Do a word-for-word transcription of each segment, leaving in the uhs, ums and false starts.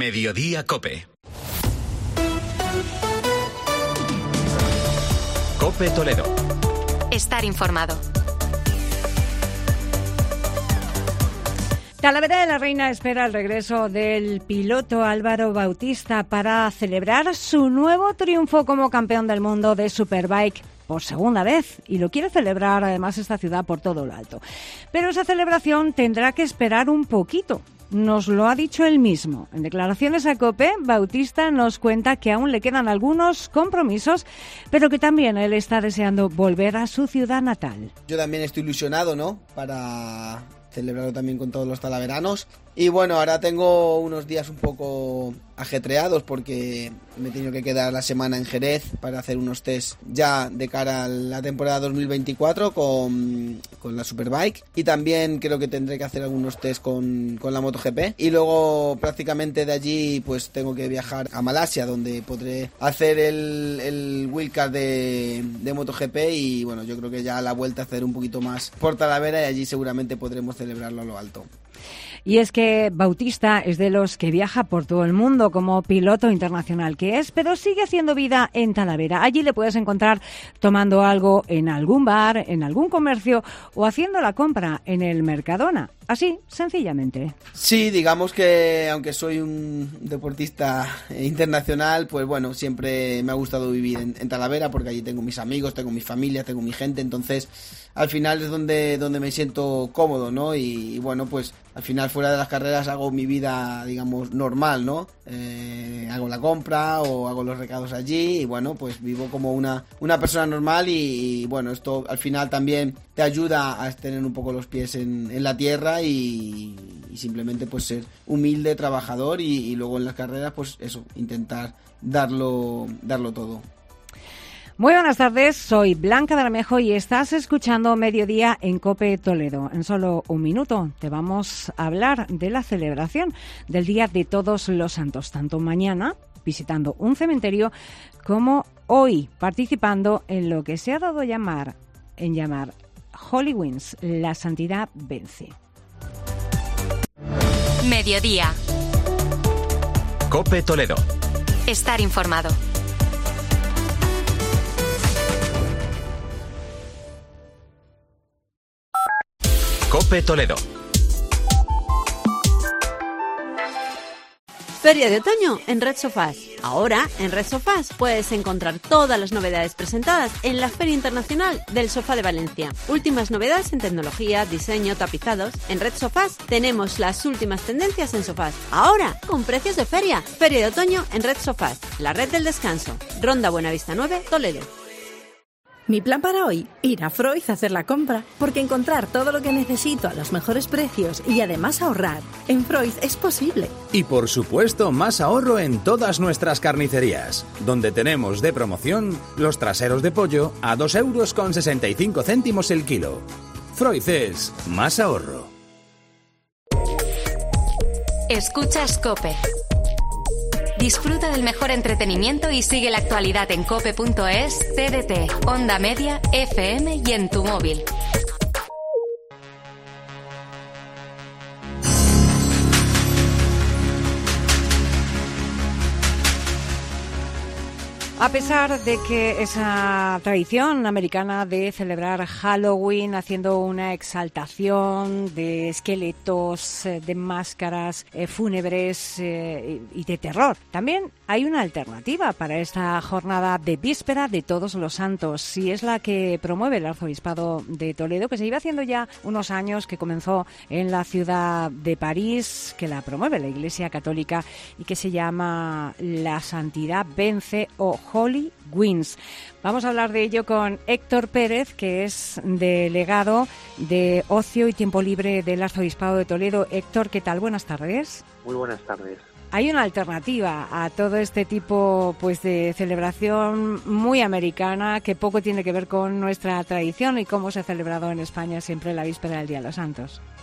Mediodía COPE. COPE Toledo. Estar informado. Talavera de la Reina espera el regreso del piloto Álvaro Bautista para celebrar su nuevo triunfo como campeón del mundo de Superbike por segunda vez, y lo quiere celebrar además esta ciudad por todo lo alto. Pero esa celebración tendrá que esperar un poquito. Nos lo ha dicho él mismo. En declaraciones a COPE, Bautista nos cuenta que aún le quedan algunos compromisos, pero que también él está deseando volver a su ciudad natal. Yo también estoy ilusionado, ¿no?, para celebrarlo también con todos los talaveranos. Y bueno, ahora tengo unos días un poco ajetreados porque me he tenido que quedar la semana en Jerez para hacer unos test ya de cara a la temporada dos mil veinticuatro con, con la Superbike, y también creo que tendré que hacer algunos test con, con la MotoGP, y luego prácticamente de allí pues tengo que viajar a Malasia, donde podré hacer el, el wildcard de, de MotoGP, y bueno, yo creo que ya a la vuelta hacer un poquito más por Talavera, y allí seguramente podremos celebrarlo a lo alto. Y es que Bautista es de los que viaja por todo el mundo como piloto internacional que es, pero sigue haciendo vida en Talavera. Allí le puedes encontrar tomando algo en algún bar, en algún comercio o haciendo la compra en el Mercadona. Así, sencillamente. Sí, digamos que aunque soy un deportista internacional, pues bueno, siempre me ha gustado vivir en, en Talavera, porque allí tengo mis amigos, tengo mi familia, tengo mi gente, entonces al final es donde, donde me siento cómodo, ¿no? Y, y bueno, pues al final fuera de las carreras hago mi vida, digamos, normal, ¿no? Eh, hago la compra o hago los recados allí, y bueno, pues vivo como una, una persona normal, y, y bueno, esto al final también te ayuda a tener un poco los pies en, en la tierra y, y simplemente pues ser humilde, trabajador, y, y luego en las carreras pues eso, intentar darlo, darlo todo. Muy buenas tardes, soy Blanca Bermejo y estás escuchando Mediodía en COPE Toledo. En solo un minuto te vamos a hablar de la celebración del Día de Todos los Santos, tanto mañana visitando un cementerio como hoy participando en lo que se ha dado a llamar, en llamar Holy Wins, la santidad vence. Mediodía. COPE Toledo. Estar informado. COPE Toledo. Feria de otoño en Red Sofás. Ahora, en Red Sofás puedes encontrar todas las novedades presentadas en la Feria Internacional del Sofá de Valencia. Últimas novedades en tecnología, diseño, tapizados. En Red Sofás tenemos las últimas tendencias en sofás. Ahora, con precios de feria. Feria de otoño en Red Sofás. La red del descanso. Ronda Buenavista nueve, Toledo. Mi plan para hoy, ir a Freud a hacer la compra, porque encontrar todo lo que necesito a los mejores precios y además ahorrar en Freud es posible. Y por supuesto, más ahorro en todas nuestras carnicerías, donde tenemos de promoción los traseros de pollo a dos euros con sesenta y cinco céntimos el kilo. Freud es más ahorro. Escuchas COPE. Disfruta del mejor entretenimiento y sigue la actualidad en cope punto es, T D T, Onda Media, F M y en tu móvil. A pesar de que esa tradición americana de celebrar Halloween haciendo una exaltación de esqueletos, de máscaras eh, fúnebres eh, y de terror, también hay una alternativa para esta jornada de víspera de Todos los Santos, y es la que promueve el Arzobispado de Toledo, que se lleva haciendo ya unos años, que comenzó en la ciudad de París, que la promueve la Iglesia Católica y que se llama La Santidad Vence o Holy Wins. Vamos a hablar de ello con Héctor Pérez, que es delegado de Ocio y Tiempo Libre del Arzobispado de Toledo. Héctor, ¿qué tal? Buenas tardes. Muy buenas tardes. Hay una alternativa a todo este tipo pues de celebración muy americana, que poco tiene que ver con nuestra tradición y cómo se ha celebrado en España siempre la víspera del Día de los Santos.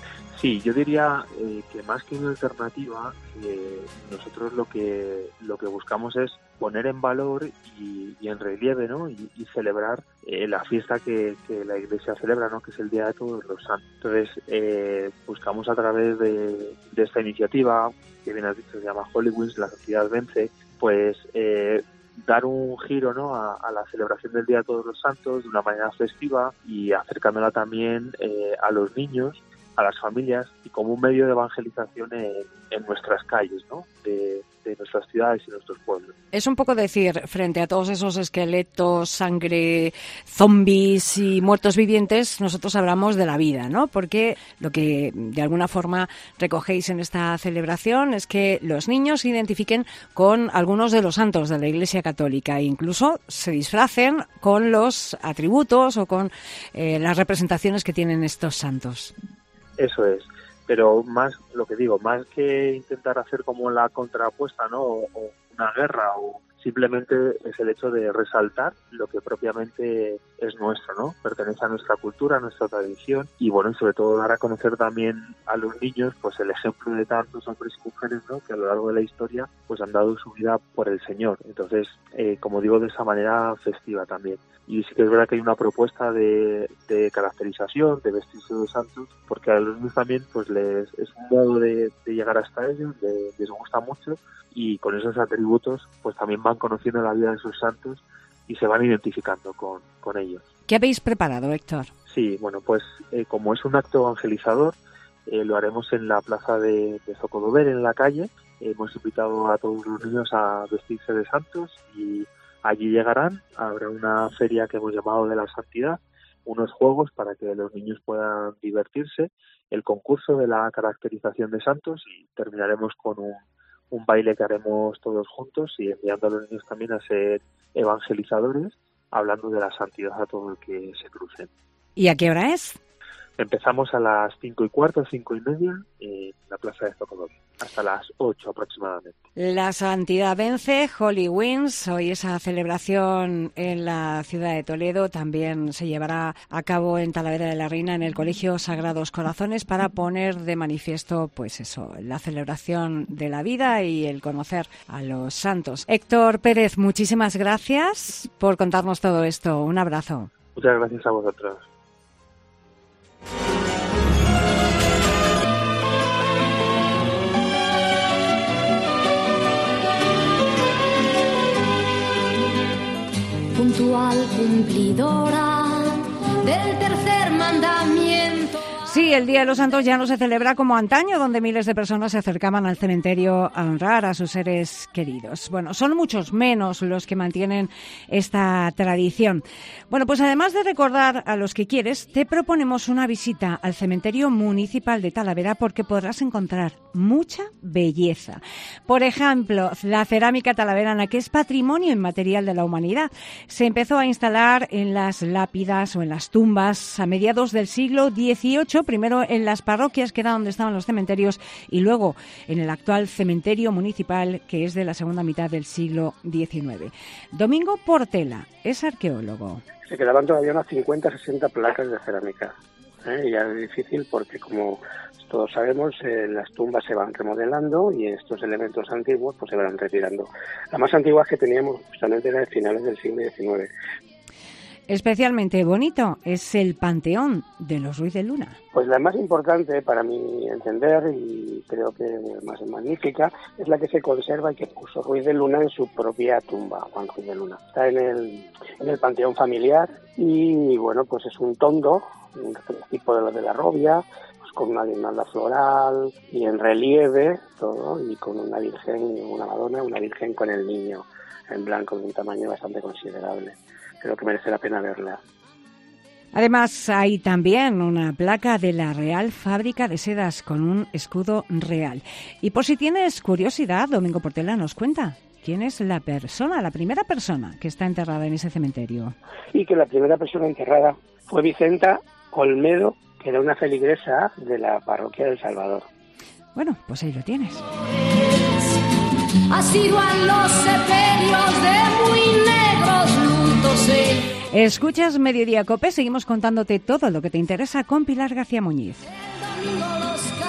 Sí, yo diría eh, que más que una alternativa, eh, nosotros lo que lo que buscamos es poner en valor y, y en relieve, ¿no? Y, y celebrar eh, la fiesta que, que la Iglesia celebra, ¿no? Que es el Día de Todos los Santos. Entonces, eh, buscamos a través de, de esta iniciativa, que bien has dicho, se llama Halloween, la sociedad vence, pues eh, dar un giro, ¿no? a, a la celebración del Día de Todos los Santos de una manera festiva y acercándola también eh, a los niños, a las familias y como un medio de evangelización en, en nuestras calles, ¿no? De, de nuestras ciudades y nuestros pueblos. Es un poco decir, frente a todos esos esqueletos, sangre, zombies y muertos vivientes, nosotros hablamos de la vida, ¿no? Porque lo que de alguna forma recogéis en esta celebración es que los niños se identifiquen con algunos de los santos de la Iglesia Católica e incluso se disfracen con los atributos o con eh, las representaciones que tienen estos santos. Eso es, pero más, lo que digo, más que intentar hacer como la contrapuesta, ¿no? O, o una guerra, o simplemente es el hecho de resaltar lo que propiamente es nuestro, ¿no? Pertenece a nuestra cultura, a nuestra tradición y, bueno, y sobre todo dar a conocer también a los niños, pues el ejemplo de tantos hombres y mujeres, ¿no? Que a lo largo de la historia, pues han dado su vida por el Señor. Entonces, eh, como digo, de esa manera festiva también. Y sí que es verdad que hay una propuesta de, de caracterización, de vestirse de santos, porque a los niños también pues les es un modo de, de llegar hasta ellos, de, les gusta mucho y con esos atributos pues también van conociendo la vida de esos santos y se van identificando con, con ellos. ¿Qué habéis preparado, Héctor? Sí, bueno, pues eh, como es un acto evangelizador, eh, lo haremos en la plaza de, de Zocodover, en la calle. Eh, hemos invitado a todos los niños a vestirse de santos y allí llegarán, habrá una feria que hemos llamado de la santidad, unos juegos para que los niños puedan divertirse, el concurso de la caracterización de santos y terminaremos con un, un baile que haremos todos juntos y enviando a los niños también a ser evangelizadores, hablando de la santidad a todo el que se crucen. ¿Y a qué hora es? Empezamos a las cinco y cuarto, cinco y media, en la plaza de Zocodover, hasta las ocho aproximadamente. La Santidad Vence, Halloween, hoy esa celebración en la ciudad de Toledo también se llevará a cabo en Talavera de la Reina, en el Colegio Sagrados Corazones, para poner de manifiesto, pues eso, la celebración de la vida y el conocer a los santos. Héctor Pérez, muchísimas gracias por contarnos todo esto. Un abrazo. Muchas gracias a vosotros. Puntual cumplidora del tercer mandamiento. Sí, el Día de los Santos ya no se celebra como antaño, donde miles de personas se acercaban al cementerio a honrar a sus seres queridos. Bueno, son muchos menos los que mantienen esta tradición. Bueno, pues además de recordar a los que quieres, te proponemos una visita al cementerio municipal de Talavera porque podrás encontrar mucha belleza. Por ejemplo, la cerámica talaverana, que es patrimonio inmaterial de la humanidad, se empezó a instalar en las lápidas o en las tumbas a mediados del siglo dieciocho, primero en las parroquias, que era donde estaban los cementerios, y luego en el actual cementerio municipal, que es de la segunda mitad del siglo diecinueve. Domingo Portela es arqueólogo. Se quedaban todavía unas cincuenta, sesenta placas de cerámica. ¿eh? Ya es difícil porque, como todos sabemos, eh, las tumbas se van remodelando y estos elementos antiguos pues se van retirando. La más antigua que teníamos justamente era de finales del siglo diecinueve. Especialmente bonito es el Panteón de los Ruiz de Luna. Pues la más importante para mi entender, y creo que más magnífica, es la que se conserva y que puso Ruiz de Luna en su propia tumba, Juan Ruiz de Luna. Está en el, en el panteón familiar y bueno, pues es un tondo, un tipo de lo de la Robia, pues con una guirnalda floral y en relieve todo, y con una virgen, una Madonna, una virgen con el niño en blanco de un tamaño bastante considerable. Creo que merece la pena verla. Además, hay también una placa de la Real Fábrica de Sedas con un escudo real. Y por si tienes curiosidad, Domingo Portela nos cuenta quién es la persona, la primera persona que está enterrada en ese cementerio. Y que la primera persona enterrada fue Vicenta Olmedo, que era una feligresa de la parroquia del Salvador. Bueno, pues ahí lo tienes. Asiduan los sepelios de muy negros lutos. Escuchas Mediodía Cope, seguimos contándote todo lo que te interesa con Pilar García Muñiz. El los